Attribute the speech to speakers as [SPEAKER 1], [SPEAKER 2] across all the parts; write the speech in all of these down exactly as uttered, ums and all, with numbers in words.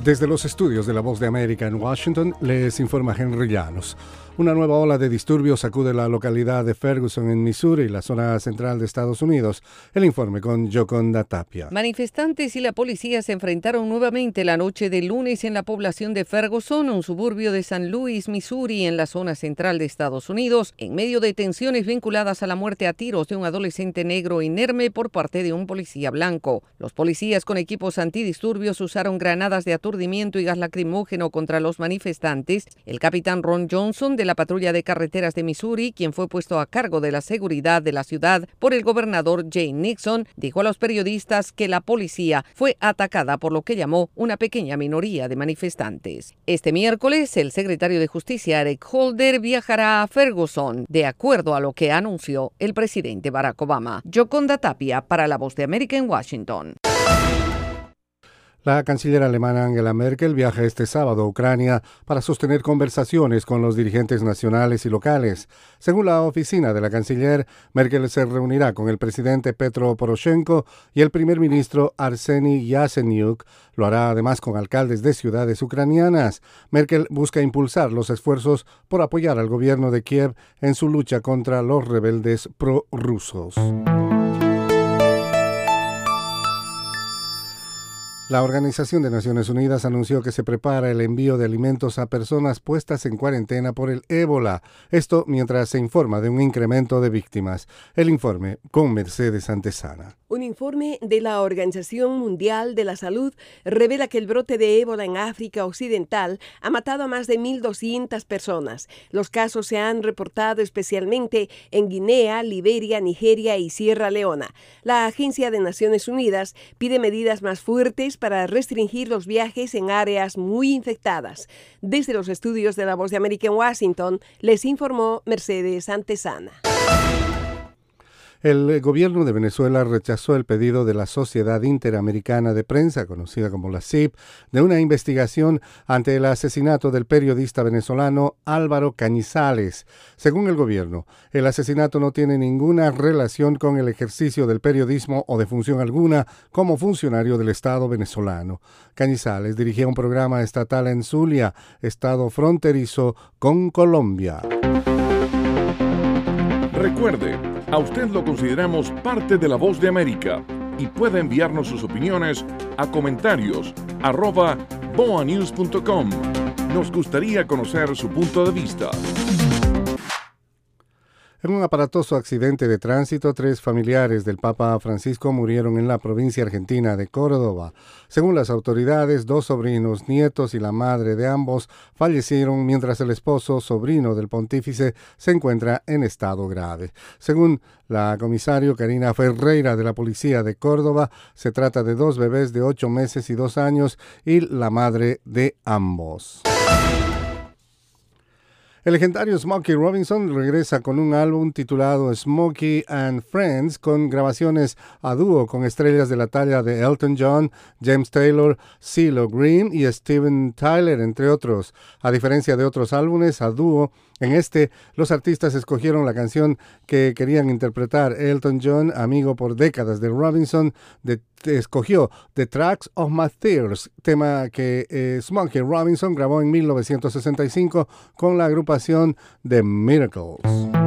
[SPEAKER 1] Desde los estudios de La Voz de América en Washington, les informa Henry Llanos. Una nueva ola de disturbios sacude la localidad de Ferguson en Missouri, la zona central de Estados Unidos. El informe con Yoconda Tapia.
[SPEAKER 2] Manifestantes y la policía se enfrentaron nuevamente la noche del lunes en la población de Ferguson, un suburbio de San Luis, Missouri, en la zona central de Estados Unidos, en medio de tensiones vinculadas a la muerte a tiros de un adolescente negro inerme por parte de un policía blanco. Los policías con equipos antidisturbios usaron granadas de aturdimiento y gas lacrimógeno contra los manifestantes. El capitán Ron Johnson de la patrulla de carreteras de Missouri, quien fue puesto a cargo de la seguridad de la ciudad por el gobernador Jay Nixon, dijo a los periodistas que la policía fue atacada por lo que llamó una pequeña minoría de manifestantes. Este miércoles, el secretario de Justicia, Eric Holder, viajará a Ferguson, de acuerdo a lo que anunció el presidente Barack Obama. Yoconda Tapia para La Voz de América en Washington.
[SPEAKER 1] La canciller alemana Angela Merkel viaja este sábado a Ucrania para sostener conversaciones con los dirigentes nacionales y locales. Según la oficina de la canciller, Merkel se reunirá con el presidente Petro Poroshenko y el primer ministro Arseniy Yatsenyuk. Lo hará además con alcaldes de ciudades ucranianas. Merkel busca impulsar los esfuerzos por apoyar al gobierno de Kiev en su lucha contra los rebeldes prorrusos. La Organización de Naciones Unidas anunció que se prepara el envío de alimentos a personas puestas en cuarentena por el ébola. Esto mientras se informa de un incremento de víctimas. El informe con Mercedes Antesana.
[SPEAKER 3] Un informe de la Organización Mundial de la Salud revela que el brote de ébola en África Occidental ha matado a más de mil doscientas personas. Los casos se han reportado especialmente en Guinea, Liberia, Nigeria y Sierra Leona. La Agencia de Naciones Unidas pide medidas más fuertes para restringir los viajes en áreas muy infectadas. Desde los estudios de La Voz de América en Washington, les informó Mercedes Antesana.
[SPEAKER 1] El gobierno de Venezuela rechazó el pedido de la Sociedad Interamericana de Prensa, conocida como la S I P, de una investigación ante el asesinato del periodista venezolano Álvaro Cañizales. Según el gobierno, el asesinato no tiene ninguna relación con el ejercicio del periodismo o de función alguna como funcionario del Estado venezolano. Cañizales dirigía un programa estatal en Zulia, estado fronterizo con Colombia.
[SPEAKER 4] Recuerde, a usted lo consideramos parte de La Voz de América y puede enviarnos sus opiniones a comentarios arroba boanews punto com. Nos gustaría conocer su punto de vista.
[SPEAKER 1] En un aparatoso accidente de tránsito, tres familiares del Papa Francisco murieron en la provincia argentina de Córdoba. Según las autoridades, dos sobrinos, nietos y la madre de ambos fallecieron mientras el esposo, sobrino del pontífice, se encuentra en estado grave. Según la comisario Karina Ferreira de la Policía de Córdoba, se trata de dos bebés de ocho meses y dos años y la madre de ambos. El legendario Smokey Robinson regresa con un álbum titulado Smokey and Friends, con grabaciones a dúo con estrellas de la talla de Elton John, James Taylor, CeeLo Green y Steven Tyler, entre otros. A diferencia de otros álbumes a dúo, en este los artistas escogieron la canción que querían interpretar. Elton John, amigo por décadas de Robinson, de, de, escogió The Tracks of My Tears, tema que eh, Smokey Robinson grabó en mil novecientos sesenta y cinco con la agrupación The Miracles.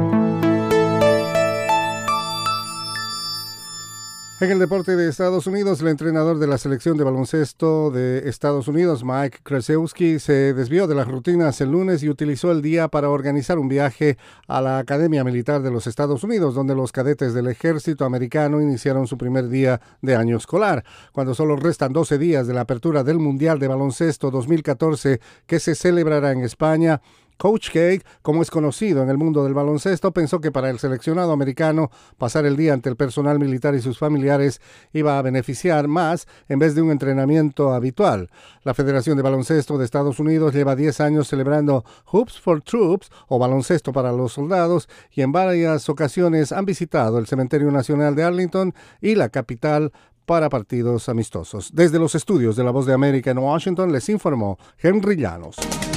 [SPEAKER 1] En el deporte de Estados Unidos, el entrenador de la selección de baloncesto de Estados Unidos, Mike Krzyzewski, se desvió de las rutinas el lunes y utilizó el día para organizar un viaje a la Academia Militar de los Estados Unidos, donde los cadetes del ejército americano iniciaron su primer día de año escolar. Cuando solo restan doce días de la apertura del Mundial de Baloncesto dos mil catorce, que se celebrará en España, Coach K, como es conocido en el mundo del baloncesto, pensó que para el seleccionado americano pasar el día ante el personal militar y sus familiares iba a beneficiar más en vez de un entrenamiento habitual. La Federación de Baloncesto de Estados Unidos lleva diez años celebrando Hoops for Troops, o baloncesto para los soldados, y en varias ocasiones han visitado el Cementerio Nacional de Arlington y la capital para partidos amistosos. Desde los estudios de La Voz de América en Washington les informó Henry Llanos.